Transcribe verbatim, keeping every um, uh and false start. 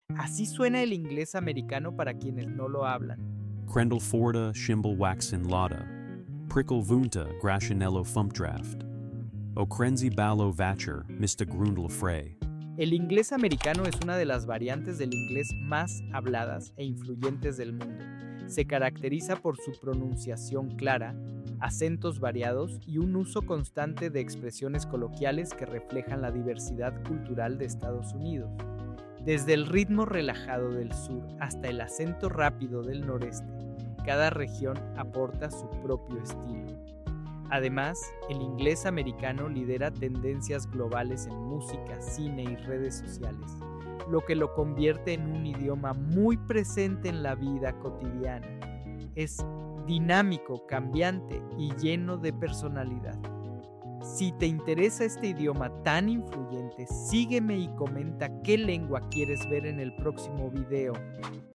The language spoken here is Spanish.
Así suena el inglés americano para quienes no lo hablan. Krendel Forda, Schimble Waxen Lada, Prickle Vunta, Grashanello Fumpdraft, Okrenzi Ballo Vacher, Mista Grundel Frey. El inglés americano es una de las variantes del inglés más habladas e influyentes del mundo. Se caracteriza por su pronunciación clara, acentos variados y un uso constante de expresiones coloquiales que reflejan la diversidad cultural de Estados Unidos. Desde el ritmo relajado del sur hasta el acento rápido del noreste, cada región aporta su propio estilo. Además, el inglés americano lidera tendencias globales en música, cine y redes sociales, lo que lo convierte en un idioma muy presente en la vida cotidiana. Es dinámico, cambiante y lleno de personalidad. Si te interesa este idioma tan influyente, sígueme y comenta qué lengua quieres ver en el próximo video.